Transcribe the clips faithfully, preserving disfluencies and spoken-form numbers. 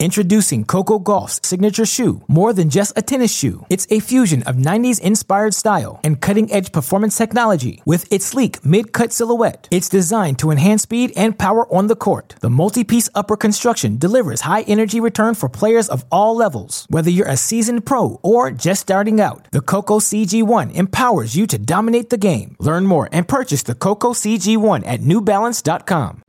Introducing Coco Gauff's signature shoe, more than just a tennis shoe. It's a fusion of nineties-inspired style and cutting-edge performance technology. With its sleek mid-cut silhouette, it's designed to enhance speed and power on the court. The multi-piece upper construction delivers high-energy return for players of all levels. Whether you're a seasoned pro or just starting out, the Coco C G one empowers you to dominate the game. Learn more and purchase the Coco C G one at new balance dot com.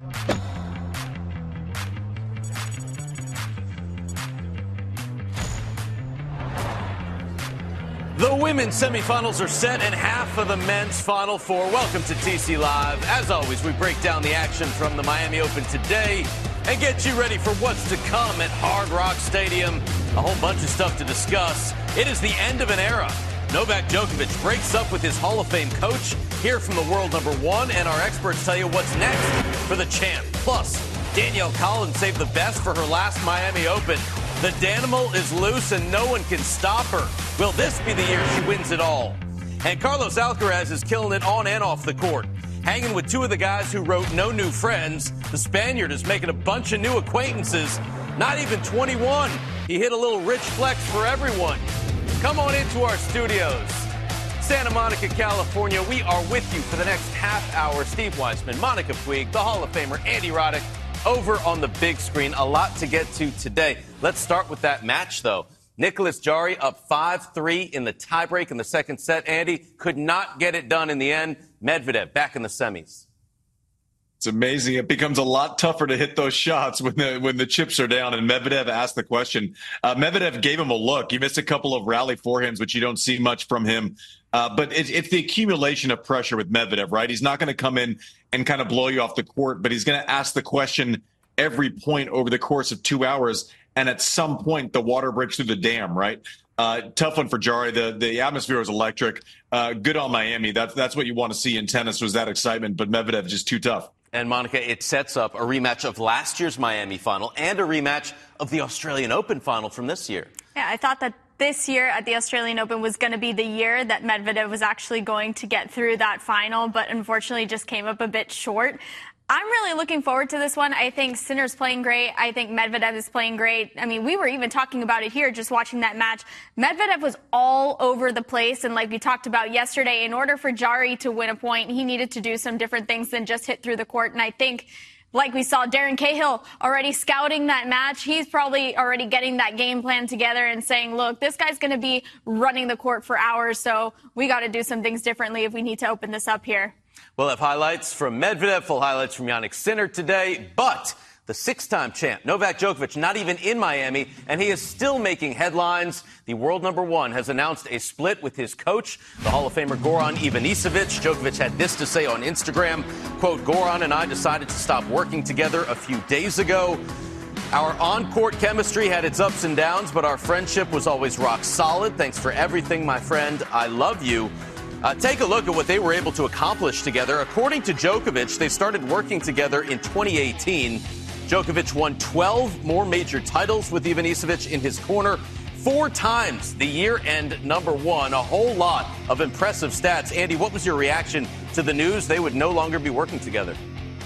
The women's semifinals are set and half of the men's Final Four. Welcome to T C Live. As always, we break down the action from the Miami Open today and get you ready for what's to come at Hard Rock Stadium. A whole bunch of stuff to discuss. It is the end of an era. Novak Djokovic breaks up with his Hall of Fame coach. Hear from the world number one, and our experts tell you what's next for the champ. Plus, Danielle Collins saved the best for her last Miami Open. The Danimal is loose and no one can stop her. Will this be the year she wins it all? And Carlos Alcaraz is killing it on and off the court. Hanging with two of the guys who wrote No New Friends, the Spaniard is making a bunch of new acquaintances. Not even twenty-one. He hit a little rich flex for everyone. Come on into our studios. Santa Monica, California. We are with you for the next half hour. Steve Weissman, Monica Puig, the Hall of Famer Andy Roddick, over on the big screen. A lot to get to today. Let's start with that match, though. Nicholas Jarry up five three in the tiebreak in the second set. Andy could not get it done in the end. Medvedev back in the semis. It's amazing. It becomes a lot tougher to hit those shots when the when the chips are down. And Medvedev asked the question. Uh, Medvedev gave him a look. He missed a couple of rally forehands, which you don't see much from him. Uh, but it, it's the accumulation of pressure with Medvedev, right? He's not going to come in and kind of blow you off the court, but he's going to ask the question every point over the course of two hours. And at some point, the water breaks through the dam, right? Uh, tough one for Jarry. The the atmosphere was electric. Uh, good on Miami. That's that's what you want to see in tennis, was that excitement. But Medvedev just too tough. And, Monica, it sets up a rematch of last year's Miami final and a rematch of the Australian Open final from this year. Yeah, I thought that this year at the Australian Open was going to be the year that Medvedev was actually going to get through that final, but unfortunately just came up a bit short. I'm really looking forward to this one. I think Sinner's playing great. I think Medvedev is playing great. I mean, we were even talking about it here just watching that match. Medvedev was all over the place, and like we talked about yesterday, in order for Jarry to win a point, he needed to do some different things than just hit through the court. And I think, like we saw Darren Cahill already scouting that match, he's probably already getting that game plan together and saying, look, this guy's going to be running the court for hours, so we got to do some things differently if we need to open this up here. We'll have highlights from Medvedev, full highlights from Jannik Sinner today, but the six-time champ, Novak Djokovic, not even in Miami, and he is still making headlines. The world number one has announced a split with his coach, the Hall of Famer Goran Ivanisevic. Djokovic had this to say on Instagram, quote, Goran and I decided to stop working together a few days ago. Our on-court chemistry had its ups and downs, but our friendship was always rock solid. Thanks for everything, my friend. I love you. Uh, take a look at what they were able to accomplish together. According to Djokovic, they started working together in twenty eighteen. Djokovic won twelve more major titles with Ivanisevic in his corner. Four times the year-end number one. A whole lot of impressive stats. Andy, what was your reaction to the news they would no longer be working together?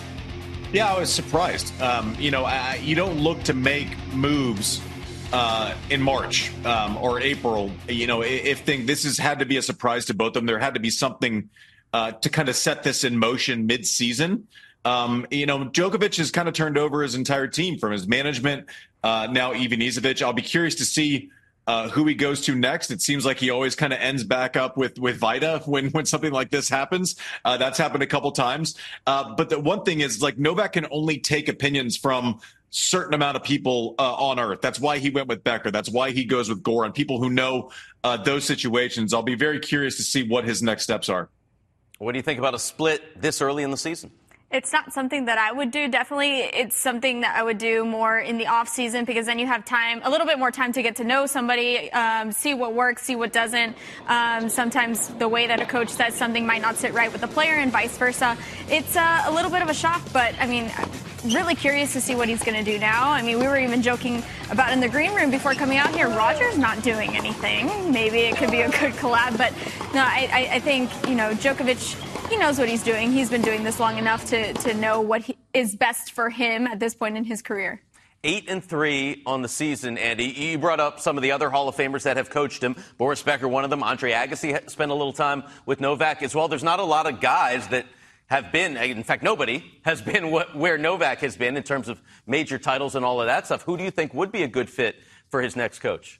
Yeah, I was surprised. Um, you know, I, you don't look to make moves uh, in March um, or April. You know, if thing, this has had to be a surprise to both of them. There had to be something uh, to kind of set this in motion mid-season. Um, you know, Djokovic has kind of turned over his entire team, from his management, uh, now Ivanisevic. I'll be curious to see uh, who he goes to next. It seems like he always kind of ends back up with with Vida when when something like this happens. Uh, that's happened a couple times. Uh, but the one thing is, like, Novak can only take opinions from certain amount of people uh, on earth. That's why he went with Becker. That's why he goes with Goran, people who know uh, those situations. I'll be very curious to see what his next steps are. What do you think about a split this early in the season? It's not something that I would do. Definitely, it's something that I would do more in the off season, because then you have time, a little bit more time to get to know somebody, um, see what works, see what doesn't. Um, sometimes the way that a coach says something might not sit right with the player, and vice versa. It's uh, a little bit of a shock, but I mean, I'm really curious to see what he's going to do now. I mean, we were even joking about in the green room before coming out here, Roger's not doing anything. Maybe it could be a good collab, but no, I, I, I think, you know, Djokovic, he knows what he's doing. He's been doing this long enough to, to know what he, is best for him at this point in his career. Eight and three on the season, Andy. You brought up some of the other Hall of Famers that have coached him. Boris Becker, one of them. Andre Agassi spent a little time with Novak as well. There's not a lot of guys that have been, in fact, nobody has been where Novak has been in terms of major titles and all of that stuff. Who do you think would be a good fit for his next coach?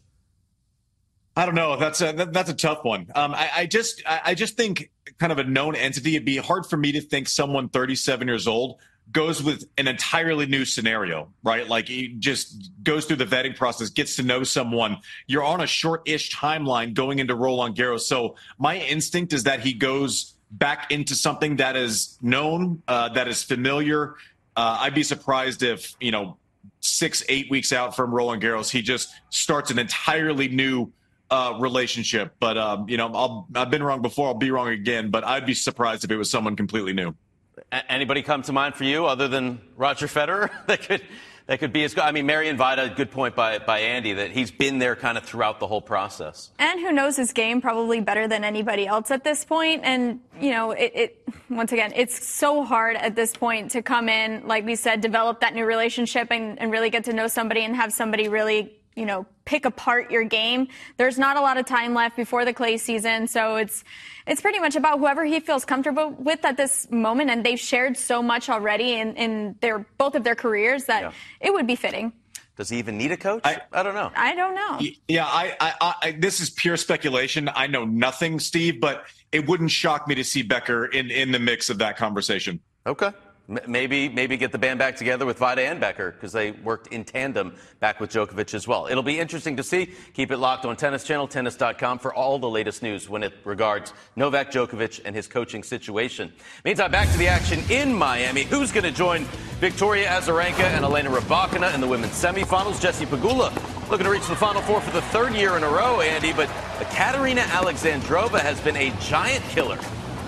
I don't know. That's a that's a tough one. Um, I, I just I just think kind of a known entity. It'd be hard for me to think someone thirty-seven years old goes with an entirely new scenario, right? Like he just goes through the vetting process, gets to know someone. You're on a short-ish timeline going into Roland Garros. So my instinct is that he goes back into something that is known, uh, that is familiar. Uh, I'd be surprised if, you know, six, eight weeks out from Roland Garros, he just starts an entirely new uh, relationship. But, um, you know, I'll, I've been wrong before. I'll be wrong again. But I'd be surprised if it was someone completely new. Anybody come to mind for you other than Roger Federer that could that could be as good? I mean, Marian Vida, good point by by Andy that he's been there kind of throughout the whole process. And who knows his game probably better than anybody else at this point. And, you know, it, it once again, it's so hard at this point to come in, like we said, develop that new relationship and, and really get to know somebody and have somebody really, you know, pick apart your game. There's not a lot of time left before the clay season. So it's it's pretty much about whoever he feels comfortable with at this moment. And they've shared so much already in, in their both of their careers that yeah. it would be fitting. Does he even need a coach? I, I don't know. I don't know. Yeah, I, I, I, this is pure speculation. I know nothing, Steve, but it wouldn't shock me to see Becker in, in the mix of that conversation. Okay. Maybe maybe get the band back together with Vida and Becker because they worked in tandem back with Djokovic as well. It'll be interesting to see. Keep it locked on Tennis Channel, tennis dot com for all the latest news when it regards Novak Djokovic and his coaching situation. Meantime, back to the action in Miami. Who's going to join Victoria Azarenka and Elena Rybakina in the women's semifinals? Jessie Pegula looking to reach the Final Four for the third year in a row, Andy. But Katerina Alexandrova has been a giant killer.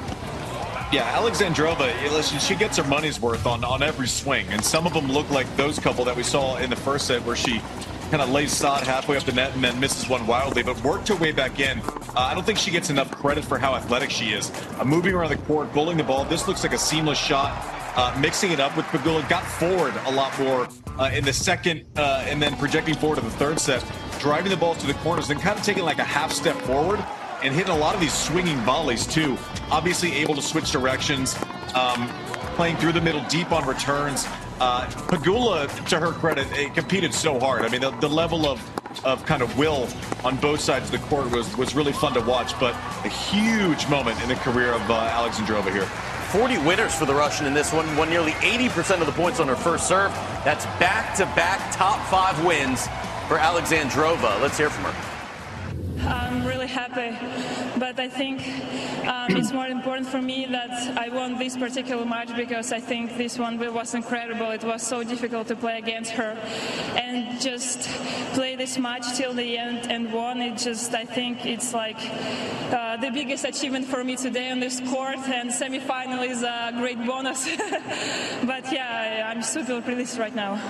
Yeah, Alexandrova, listen, she gets her money's worth on, on every swing. And some of them look like those couple that we saw in the first set where she kind of lays sod halfway up the net and then misses one wildly, but worked her way back in. Uh, I don't think she gets enough credit for how athletic she is. Uh, moving around the court, bowling the ball. This looks like a seamless shot. Uh, mixing it up with Pegula, got forward a lot more uh, in the second uh, and then projecting forward to the third set, driving the ball to the corners, then kind of taking like a half step forward and hitting a lot of these swinging volleys, too. Obviously able to switch directions, um, playing through the middle, deep on returns. Uh, Pegula, to her credit, it competed so hard. I mean, the, the level of, of kind of will on both sides of the court was, was really fun to watch, but a huge moment in the career of uh, Alexandrova here. forty winners for the Russian in this one, won nearly eighty percent of the points on her first serve. That's back-to-back top five wins for Alexandrova. Let's hear from her. I'm really happy, but I think um, it's more important for me that I won this particular match because I think this one was incredible. It was so difficult to play against her, and just play this match till the end and won. It just, I think it's like uh, the biggest achievement for me today on this court, and semifinal is a great bonus. But yeah, I'm super pleased right now.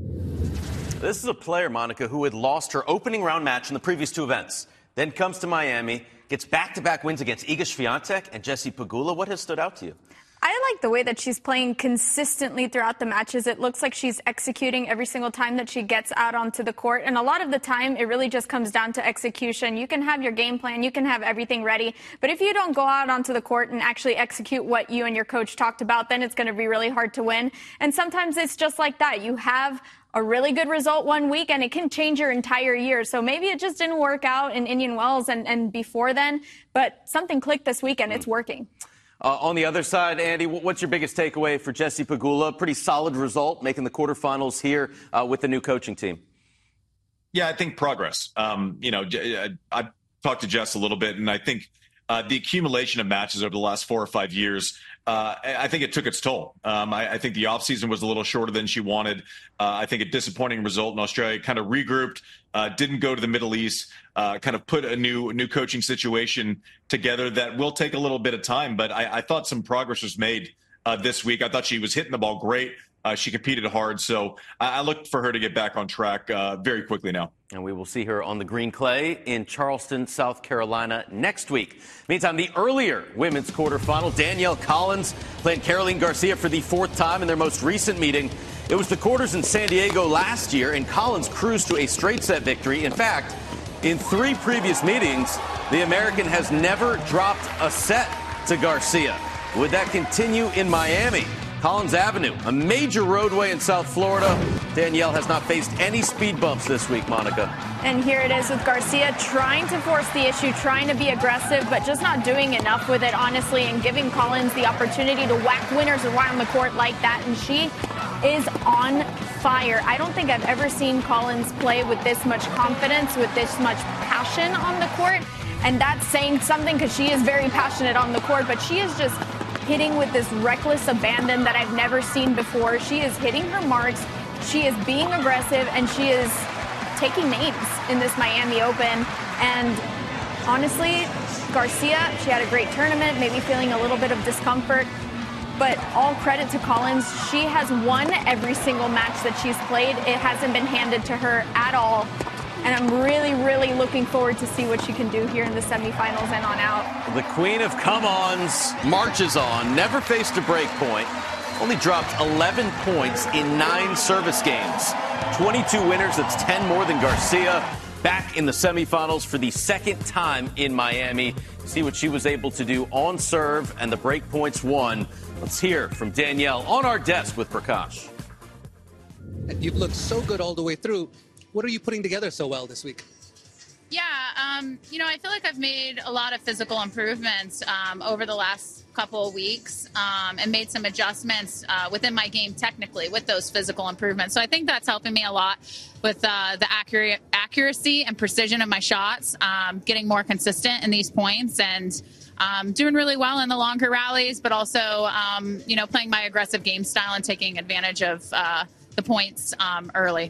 This is a player, Monica, who had lost her opening round match in the previous two events. Then comes to Miami, gets back-to-back wins against Iga Swiatek and Jessie Pegula. What has stood out to you? I like the way that she's playing consistently throughout the matches. It looks like she's executing every single time that she gets out onto the court. And a lot of the time, it really just comes down to execution. You can have your game plan. You can have everything ready. But if you don't go out onto the court and actually execute what you and your coach talked about, then it's going to be really hard to win. And sometimes it's just like that. You have a really good result one week, and it can change your entire year. So maybe it just didn't work out in Indian Wells and, and before then, but something clicked this weekend. It's working. Uh, on the other side, Andy, what's your biggest takeaway for Jessie Pegula? Pretty solid result, making the quarterfinals here uh, with the new coaching team. Yeah, I think progress. Um, you know, I, I talked to Jess a little bit, and I think uh, the accumulation of matches over the last four or five years, uh, I think it took its toll. Um, I, I think the offseason was a little shorter than she wanted. Uh, I think a disappointing result in Australia. Kind of regrouped, uh, didn't go to the Middle East, uh, kind of put a new new coaching situation together that will take a little bit of time. But I, I thought some progress was made uh, this week. I thought she was hitting the ball great. Uh, she competed hard, so I, I look for her to get back on track uh, very quickly now. And we will see her on the green clay in Charleston, South Carolina next week. Meantime, the earlier women's quarterfinal, Danielle Collins playing Caroline Garcia for the fourth time in their most recent meeting. It was the quarters in San Diego last year, and Collins cruised to a straight set victory. In fact, in three previous meetings, the American has never dropped a set to Garcia. Would that continue in Miami? Collins Avenue, a major roadway in South Florida. Danielle has not faced any speed bumps this week, Monica. And here it is with Garcia trying to force the issue, trying to be aggressive, but just not doing enough with it, honestly, and giving Collins the opportunity to whack winners around the court like that. And she is on fire. I don't think I've ever seen Collins play with this much confidence, with this much passion on the court. And that's saying something because she is very passionate on the court, but she is just hitting with this reckless abandon that I've never seen before. She is hitting her marks. She is being aggressive, and she is taking names in this Miami Open. And honestly, Garcia, she had a great tournament, maybe feeling a little bit of discomfort. But all credit to Collins. She has won every single match that she's played. It hasn't been handed to her at all. And I'm really, really looking forward to see what she can do here in the semifinals and on out. The queen of come-ons marches on, never faced a break point, only dropped eleven points in nine service games. twenty-two winners, that's ten more than Garcia. Back in the semifinals for the second time in Miami. See what she was able to do on serve and the break points won. Let's hear from Danielle on our desk with Prakash. You've looked so good all the way through. What are you putting together so well this week? Yeah, um, you know, I feel like I've made a lot of physical improvements um, over the last couple of weeks um, and made some adjustments uh, within my game technically with those physical improvements. So I think that's helping me a lot with uh, the accurate accuracy and precision of my shots, um, getting more consistent in these points and um, doing really well in the longer rallies, but also, um, you know, playing my aggressive game style and taking advantage of uh, the points um, early.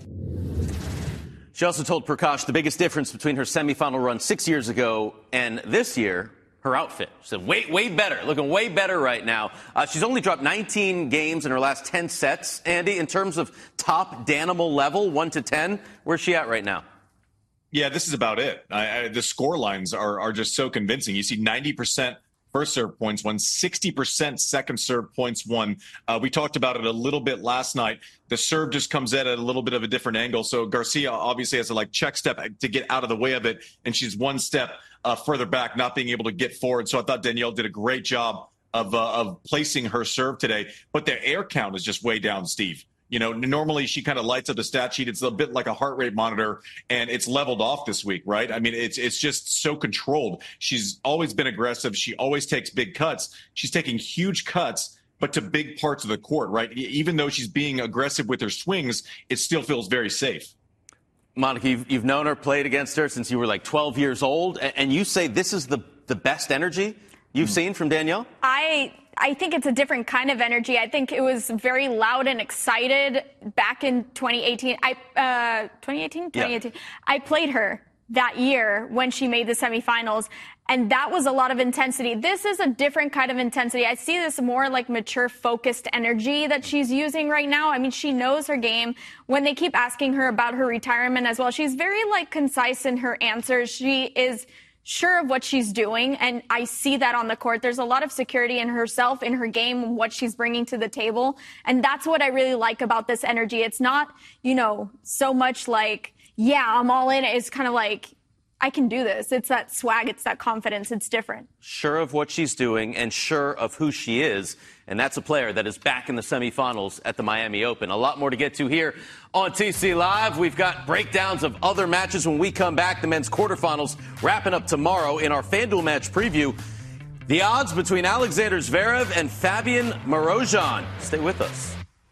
She also told Prakash the biggest difference between her semifinal run six years ago and this year, her outfit. She said, way, way better, looking way better right now. Uh, she's only dropped nineteen games in her last ten sets. Andy, in terms of top Danimal level, one to ten, where's she at right now? Yeah, this is about it. I, I, the score lines are, are just so convincing. You see ninety percent first serve points won, sixty percent second serve points won. Uh, we talked about it a little bit last night. The serve just comes in at a little bit of a different angle. So Garcia obviously has to like check step to get out of the way of it. And she's one step uh, further back, not being able to get forward. So I thought Danielle did a great job of, uh, of placing her serve today. But the air count is just way down, Steve. You know, normally she kind of lights up the stat sheet. It's a bit like a heart rate monitor, and it's leveled off this week, right? I mean, it's it's just so controlled. She's always been aggressive. She always takes big cuts. She's taking huge cuts, but to big parts of the court, right? Even though she's being aggressive with her swings, it still feels very safe. Monica, you've, you've known her, played against her since you were like twelve years old, and you say this is the, the best energy you've mm. seen from Danielle? I... I think it's a different kind of energy. I think it was very loud and excited back in twenty eighteen. I uh, twenty eighteen? twenty eighteen. Yeah. I played her that year when she made the semifinals, and that was a lot of intensity. This is a different kind of intensity. I see this more like mature, focused energy that she's using right now. I mean, she knows her game. When they keep asking her about her retirement as well, she's very like concise in her answers. She is sure of what she's doing, and I see that on the court. There's a lot of security in herself, in her game, what she's bringing to the table, and that's what I really like about this energy. It's not, you know, so much like, yeah, I'm all in. It's kind of like, I can do this. It's that swag. It's that confidence. It's different. Sure of what she's doing and sure of who she is. And that's a player that is back in the semifinals at the Miami Open. A lot more to get to here on T C Live. We've got breakdowns of other matches when we come back. The men's quarterfinals wrapping up tomorrow in our FanDuel match preview. The odds between Alexander Zverev and Fabian Marozsan. Stay with us.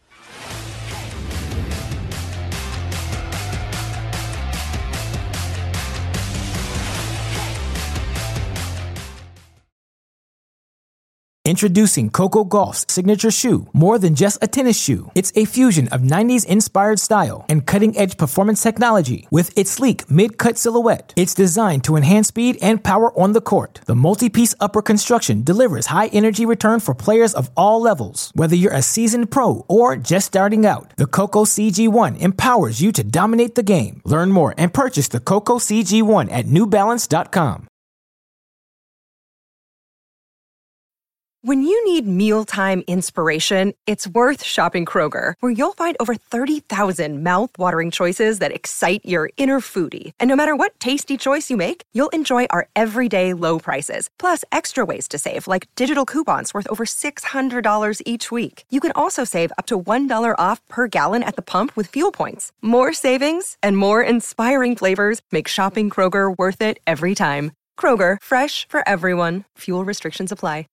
Introducing Coco Gauff's signature shoe. More than just a tennis shoe, it's a fusion of nineties inspired style and cutting-edge performance technology. With its sleek mid-cut silhouette, it's designed to enhance speed and power on the court. The multi-piece upper construction delivers high-energy return for players of all levels. Whether you're a seasoned pro or just starting out, the Coco C G one empowers you to dominate the game. Learn more and purchase the Coco C G one at new balance dot com. When you need mealtime inspiration, it's worth shopping Kroger, where you'll find over thirty thousand mouth-watering choices that excite your inner foodie. And no matter what tasty choice you make, you'll enjoy our everyday low prices, plus extra ways to save, like digital coupons worth over six hundred dollars each week. You can also save up to one dollar off per gallon at the pump with fuel points. More savings and more inspiring flavors make shopping Kroger worth it every time. Kroger, fresh for everyone. Fuel restrictions apply.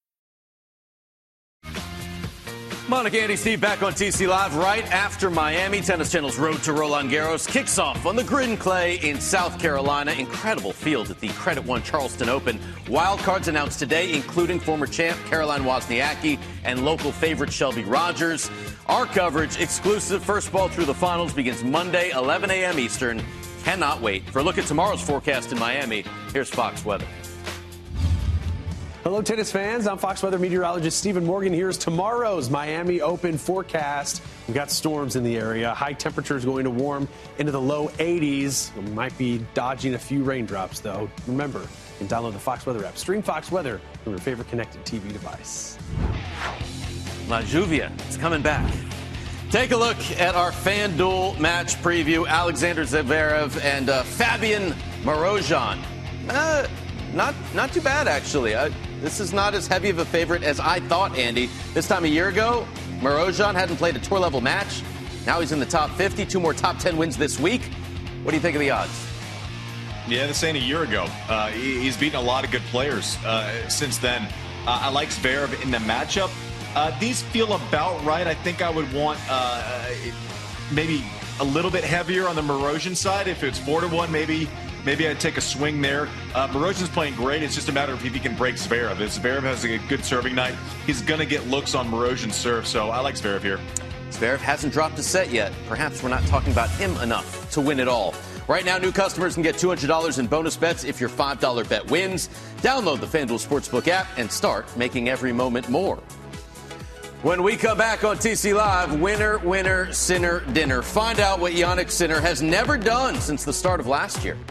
Monica, Andy, Steve back on T C Live right after Miami. Tennis Channel's Road to Roland Garros kicks off on the grid and clay in South Carolina. Incredible field at the Credit One Charleston Open. Wild cards announced today, including former champ Caroline Wozniacki and local favorite Shelby Rogers. Our coverage, exclusive first ball through the finals, begins Monday, eleven a.m. Eastern. Cannot wait. For a look at tomorrow's forecast in Miami, here's Fox Weather. Hello, tennis fans. I'm Fox Weather meteorologist Stephen Morgan. Here's tomorrow's Miami Open forecast. We've got storms in the area. High temperatures going to warm into the low eighties. We might be dodging a few raindrops, though. Remember, you can download the Fox Weather app. Stream Fox Weather from your favorite connected T V device. La Lluvia is coming back. Take a look at our FanDuel match preview. Alexander Zverev and uh, Fabian Marozsan. Uh, not, not too bad, actually. Uh, This is not as heavy of a favorite as I thought, Andy. This time a year ago, Marozsan hadn't played a tour-level match. Now he's in the top fifty, two more top ten wins this week. What do you think of the odds? Yeah, this ain't a year ago. Uh, he, he's beaten a lot of good players uh, since then. Uh, I like Zverev in the matchup. Uh, these feel about right. I think I would want uh, maybe a little bit heavier on the Marozsan side. If it's four to one, maybe maybe I'd take a swing there. Uh, Marozsan's playing great. It's just a matter of if he can break Zverev. If Zverev has a good serving night, he's going to get looks on Marozsan's serve. So I like Zverev here. Zverev hasn't dropped a set yet. Perhaps we're not talking about him enough to win it all. Right now, new customers can get two hundred dollars in bonus bets if your five dollar bet wins. Download the FanDuel Sportsbook app and start making every moment more. When we come back on T C Live, winner, winner, sinner, dinner. Find out what Jannik Sinner has never done since the start of last year.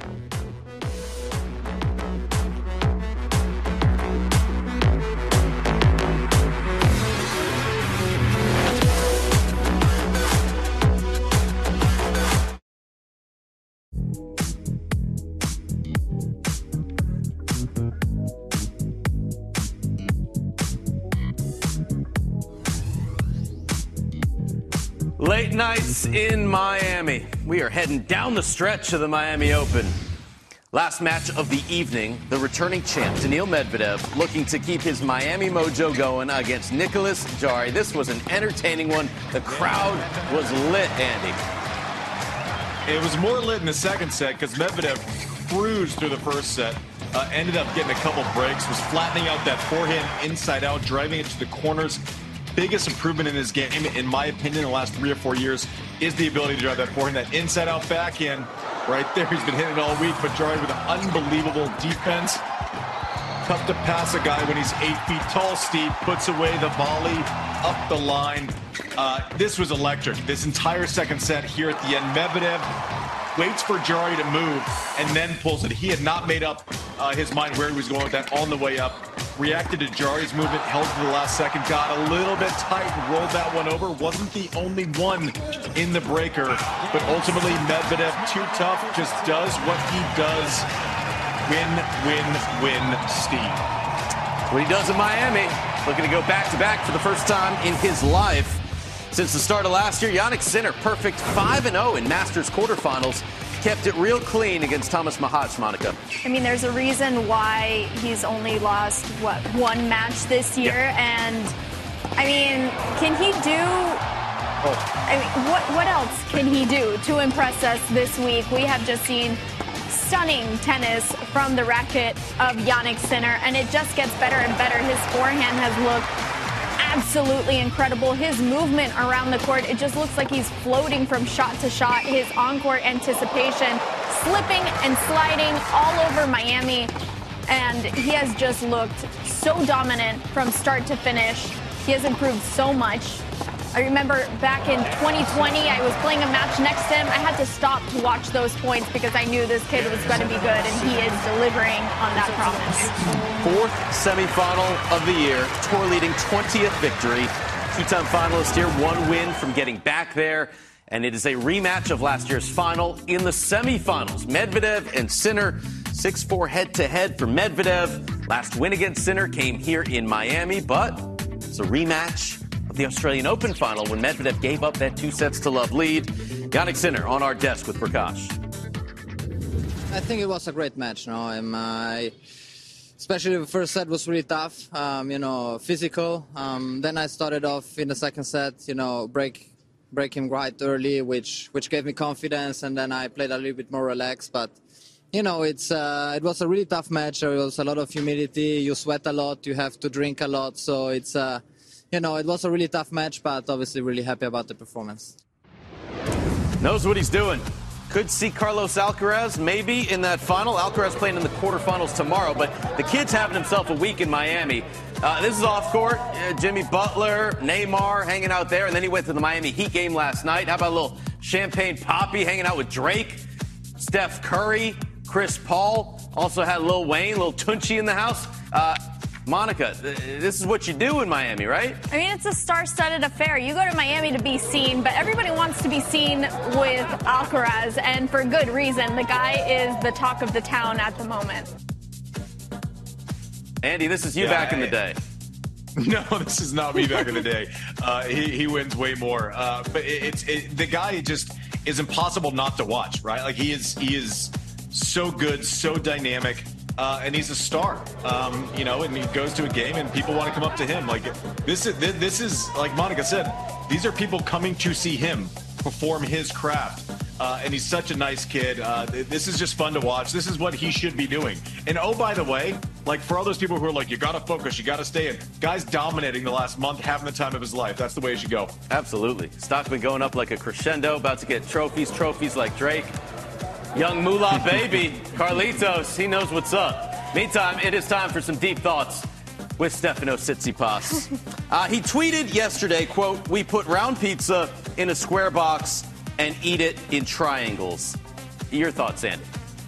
Late nights in Miami. We are heading down the stretch of the Miami Open. Last match of the evening, the returning champ, Daniil Medvedev, looking to keep his Miami mojo going against Nicholas Jarry. This was an entertaining one. The crowd was lit, Andy. It was more lit in the second set because Medvedev cruised through the first set, uh, ended up getting a couple breaks, was flattening out that forehand inside out, driving it to the corners. Biggest improvement in his game, in my opinion, in the last three or four years, is the ability to drive that forehand, that inside-out backhand. Right there, he's been hitting it all week, but Jarry with an unbelievable defense. Tough to pass a guy when he's eight feet tall. Steve puts away the volley up the line. Uh, this was electric. This entire second set here at the end. Medvedev waits for Jarry to move and then pulls it. He had not made up uh, his mind where he was going with that on the way up. Reacted to Jarry's movement, held to the last second, got a little bit tight, rolled that one over. Wasn't the only one in the breaker, but ultimately Medvedev, too tough, just does what he does. Win, win, win, Steve. What he does in Miami, looking to go back-to-back for the first time in his life. Since the start of last year, Jannik Sinner, perfect five and oh in Masters quarterfinals. Kept it real clean against Thomas Mahatch, Monica. I mean, there's a reason why he's only lost, what, one match this year. Yeah. And, I mean, can he do... Oh. I mean, what, what else can he do to impress us this week? We have just seen stunning tennis from the racket of Jannik Sinner, and it just gets better and better. His forehand has looked absolutely incredible. His movement around the court, it just looks like he's floating from shot to shot. His on-court anticipation, slipping and sliding all over Miami. And he has just looked so dominant from start to finish. He has improved so much. I remember back in twenty twenty, I was playing a match next to him. I had to stop to watch those points because I knew this kid was going to be good, and he is delivering on that promise. Fourth semifinal of the year, tour leading twentieth victory. Two-time finalist here, one win from getting back there. And it is a rematch of last year's final in the semifinals. Medvedev and Sinner, six four head-to-head for Medvedev. Last win against Sinner came here in Miami, but it's a rematch of the Australian Open final when Medvedev gave up that two sets to love lead. Jannik Sinner on our desk with Prakash. I think it was a great match. No, I'm, uh, especially the first set was really tough. Um, you know, physical. Um, then I started off in the second set. You know, break break him right early, which which gave me confidence, and then I played a little bit more relaxed. But you know, it's uh, it was a really tough match. There was a lot of humidity. You sweat a lot. You have to drink a lot. So it's uh, you know, it was a really tough match, but obviously really happy about the performance. Knows what he's doing. Could see Carlos Alcaraz maybe in that final. Alcaraz playing in the quarterfinals tomorrow, but the kid's having himself a week in Miami. Uh, this is off court. Uh, Jimmy Butler, Neymar hanging out there, and then he went to the Miami Heat game last night. How about a little champagne poppy hanging out with Drake, Steph Curry, Chris Paul. Also had Lil Wayne, Lil Tunchi in the house. Uh, Monica, this is what you do in Miami, right? I mean, it's a star-studded affair. You go to Miami to be seen, but everybody wants to be seen with Alcaraz, and for good reason. The guy is the talk of the town at the moment. Andy, this is you yeah, back in the day. No, this is not me back in the day. Uh, he, he wins way more. Uh, but it, it's it, the guy just is impossible not to watch, right? Like he is he is so good, so dynamic. Uh, and he's a star, um, you know, and he goes to a game and people want to come up to him. Like this is, this is like Monica said, these are people coming to see him perform his craft. Uh, and he's such a nice kid. Uh, this is just fun to watch. This is what he should be doing. And oh, by the way, like for all those people who are like, you got to focus, you got to stay in. Guy's dominating the last month, having the time of his life. That's the way it should go. Absolutely. Stock been going up like a crescendo, about to get trophies, trophies like Drake. Young Moolah baby, Carlitos, he knows what's up. Meantime, it is time for some deep thoughts with Stefano Tsitsipas. Uh, he tweeted yesterday, quote, "We put round pizza in a square box and eat it in triangles." Your thoughts, Andy?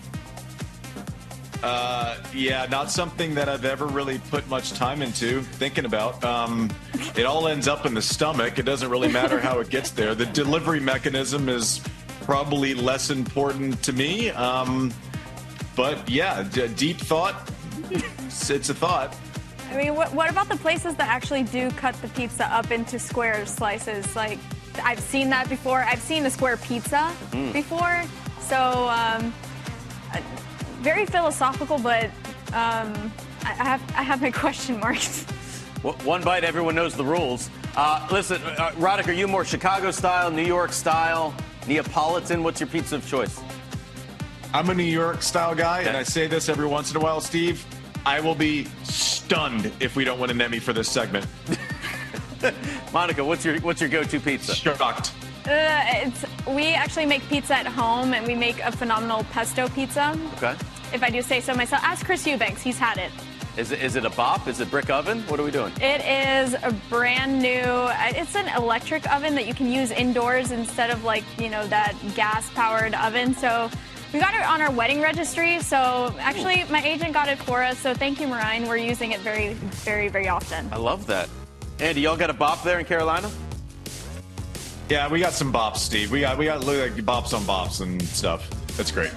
Uh, yeah, not something that I've ever really put much time into thinking about. Um, it all ends up in the stomach. It doesn't really matter how it gets there. The delivery mechanism is probably less important to me. Um, but yeah, d- deep thought. It's, it's a thought. I mean, what, what about the places that actually do cut the pizza up into square slices? Like, I've seen that before. I've seen a square pizza mm. before. So, um, very philosophical, but um, I have I have my question marks. One bite, everyone knows the rules. Uh, listen, uh, Roddick, are you more Chicago style, New York style, Neapolitan? What's your pizza of choice? I'm a New York style guy, okay. and I say this every once in a while, Steve. I will be stunned if we don't win an Emmy for this segment. Monica, what's your what's your go-to pizza? Shocked. Uh, it's, we actually make pizza at home, and we make a phenomenal pesto pizza. Okay. If I do say so myself. Ask Chris Eubanks. He's had it. Is it, is it a bop? Is it brick oven? What are we doing? It is a brand new, it's an electric oven that you can use indoors instead of like, you know, that gas-powered oven. So we got it on our wedding registry. So actually, my agent got it for us. So thank you, Marine. We're using it very, very, very often. I love that. Andy, y'all got a bop there in Carolina? Yeah, we got some bops, Steve. We got we got like bops on bops and stuff. That's great.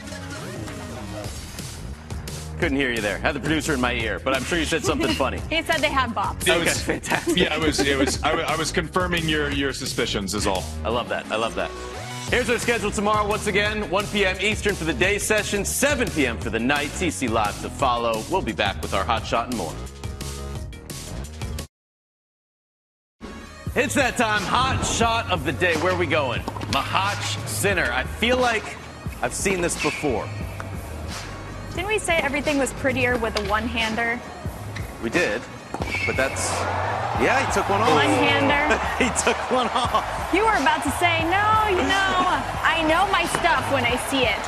Couldn't hear you there. Had the producer in my ear, but I'm sure you said something funny. He said they have bops. Okay, was, fantastic. Yeah, it was. It was. I, I was confirming your your suspicions. Is all. I love that. I love that. Here's our schedule tomorrow. Once again, one p.m. Eastern for the day session, seven p.m. for the night. T C Live to follow. We'll be back with our hot shot and more. It's that time, hot shot of the day. Where are we going? Mahach Sinner. I feel like I've seen this before. Didn't we say everything was prettier with a one-hander? We did, but that's, yeah, he took one off. One-hander? He took one off. You were about to say, no, you know, I know my stuff when I see it.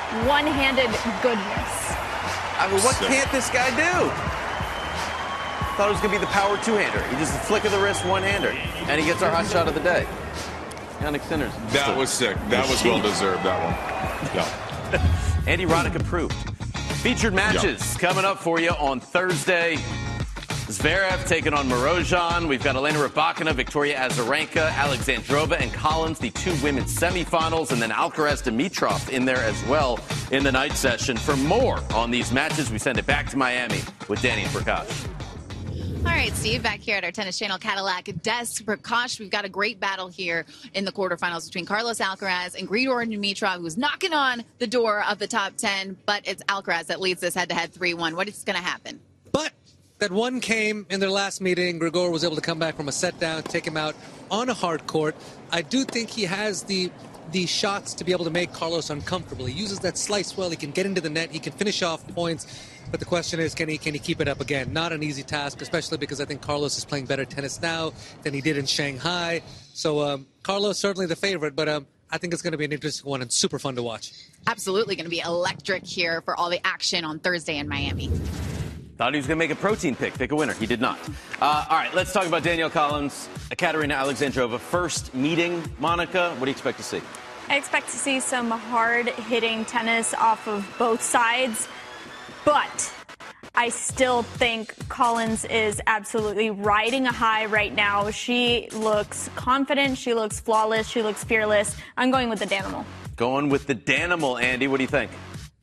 One-handed goodness. I mean, what can't this guy do? thought it was going to be the power two-hander. He just a flick of the wrist, one-hander, and he gets our hot shot of the day. Jannik Sinner's. That was sick. That was well-deserved, that one. Yeah. Andy Roddick approved. Featured matches yeah. coming up for you on Thursday. Zverev taking on Marozsan. We've got Elena Rybakina, Victoria Azarenka, Alexandrova, and Collins, the two women's semifinals, and then Alcaraz Dimitrov in there as well in the night session. For more on these matches, we send it back to Miami with Danny and Prakash. All right, Steve, back here at our Tennis Channel Cadillac desk. Prakash, we've got a great battle here in the quarterfinals between Carlos Alcaraz and Grigor Dimitrov, who's knocking on the door of the top ten, but it's Alcaraz that leads this head-to-head three one. What is going to happen? But that one came in their last meeting. Grigor was able to come back from a set down, take him out on a hard court. I do think he has the the shots to be able to make Carlos uncomfortable. He uses that slice well. He can get into the net. He can finish off points. But the question is, can he can he keep it up again? Not an easy task, especially because I think Carlos is playing better tennis now than he did in Shanghai. So um, Carlos certainly the favorite, but um, I think it's going to be an interesting one and super fun to watch. Absolutely going to be electric here for all the action on Thursday in Miami. Thought he was going to make a protein pick, pick a winner. He did not. Uh, all right, let's talk about Danielle Collins, Katerina Alexandrova. First meeting, Monica, what do you expect to see? I expect to see some hard-hitting tennis off of both sides, but I still think Collins is absolutely riding a high right now. She looks confident. She looks flawless. She looks fearless. I'm going with the Danimal. Going with the Danimal, Andy. What do you think?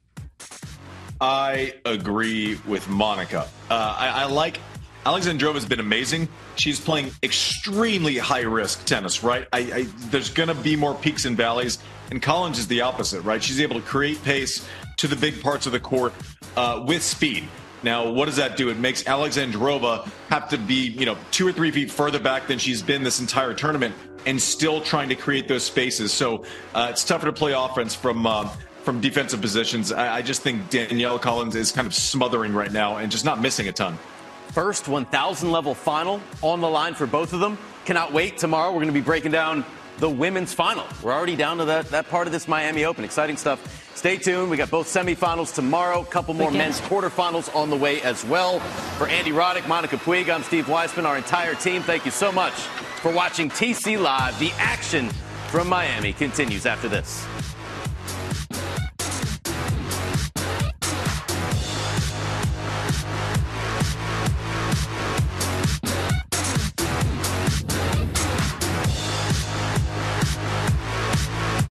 I agree with Monica. Uh, I, I like Alexandrova has been amazing. She's playing extremely high-risk tennis, right? I, I, there's going to be more peaks and valleys, and Collins is the opposite, right? She's able to create pace to the big parts of the court uh, with speed. Now, what does that do? It makes Alexandrova have to be, you know, two or three feet further back than she's been this entire tournament and still trying to create those spaces. So uh, it's tougher to play offense from uh, from defensive positions. I, I just think Danielle Collins is kind of smothering right now and just not missing a ton. First one thousand level final on the line for both of them. Cannot wait. Tomorrow we're going to be breaking down the women's final. We're already down to that, that part of this Miami Open. Exciting stuff. Stay tuned. We got both semifinals tomorrow. A couple more men's quarterfinals on the way as well. For Andy Roddick, Monica Puig, I'm Steve Weissman, our entire team. Thank you so much for watching T C Live. The action from Miami continues after this.